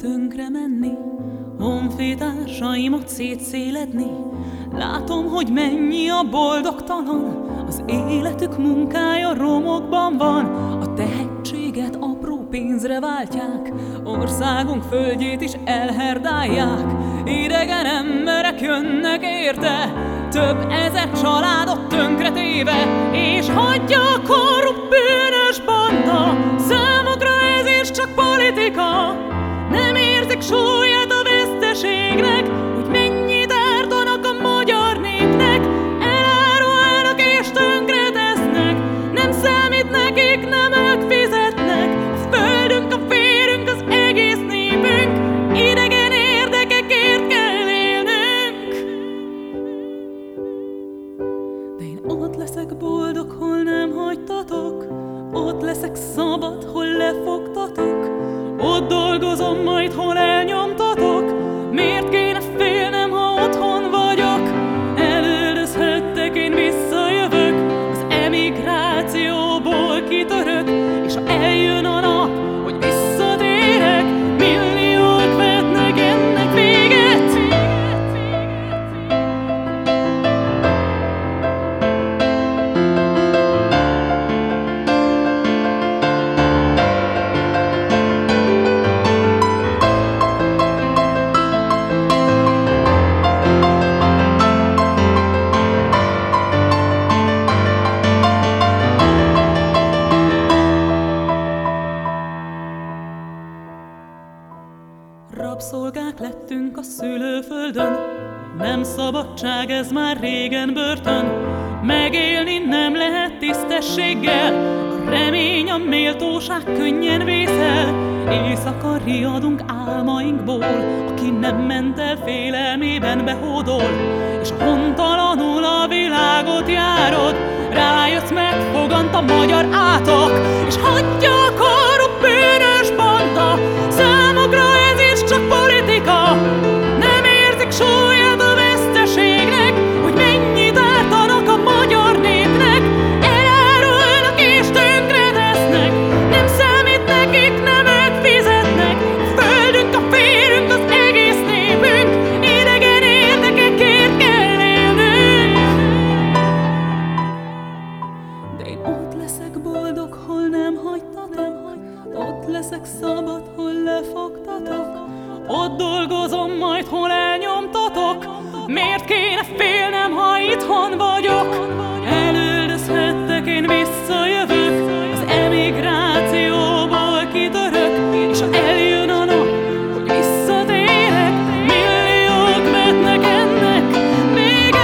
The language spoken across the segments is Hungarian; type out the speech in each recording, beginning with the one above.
tönkre menni, honfitársaimat szétszéledni. Látom, hogy mennyi a boldogtalan, az életük munkája romokban van. A tehetséget apró pénzre váltják, országunk földjét is elherdálják. Idegen emberek jönnek érte, több ezer családot tönkretéve, és hagyja a korrupt bűnös banda. Számukra ez is csak politika, nem érzik súlyát a veszteségnek, hogy mennyit ártanak a magyar népnek. Elárulnak és tönkretesznek, nem számít nekik, nem ők fizetnek. A földünk, a vérünk, az egész népünk, idegen érdekekért kell élnünk. De én ott leszek boldog, hol nem hagytatok, ott leszek szabad, hol lefogtatok, ott dolgozom majd, hol elnyomtatok. Miért kéne félnem, ha otthon vagyok? Elüldözhettek, én visszajövök, az emigrációból kitörök, és ha eljön a nap, hogy visszatérek, milliók vetnek ennek véget. Rabszolgák lettünk a szülőföldön, nem szabadság, ez már régen börtön. Megélni nem lehet tisztességgel, a remény, a méltóság könnyen vészel. Éjszaka riadunk álmainkból, aki nem ment el félelmében behódol. És a hontalanul a világot járod, rájössz, megfogant a magyar átok, és hagyja a korrupt bűnös banda. Számukra ez is csak politika, nem érzik súlyát a veszteségnek, hogy mennyit ártanak a magyar népnek. Elárulnak és tönkretesznek, nem számít nekik, nem ők fizetnek. A földünk, a vérünk, az egész népünk, idegen érdekekért kell élnünk. De én ott leszek boldog, hol nem hagytatok, ott leszek szabad, hol lefogtatok, ott dolgozom majd, hol elnyomtatok. Miért kéne félnem, ha itthon vagyok? Elüldözhettek, én visszajövök, az emigrációból kitörök, és ha eljön a nap, hogy visszatérek, milliók vetnek ennek véget.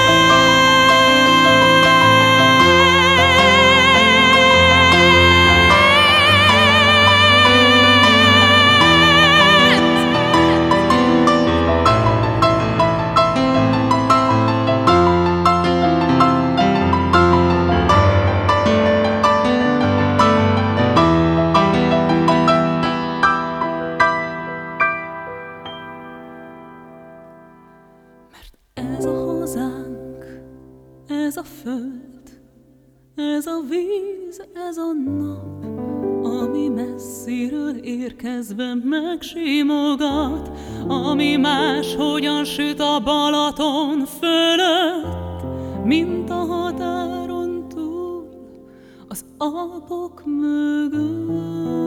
Ez a hazánk, ez a föld, ez a víz, ez a nap, ami messziről érkezve megsimogat, ami máshogyan süt a Balaton fölött, mint a határon túl, az Alpok mögött.